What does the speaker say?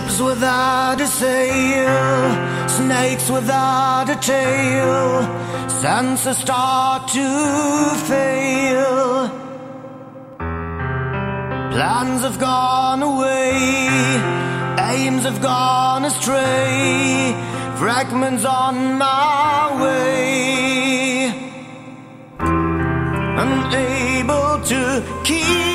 Ships without a sail, snakes without a tail, senses start to fail. Plans have gone away, aims have gone astray, fragments on my way, unable to keep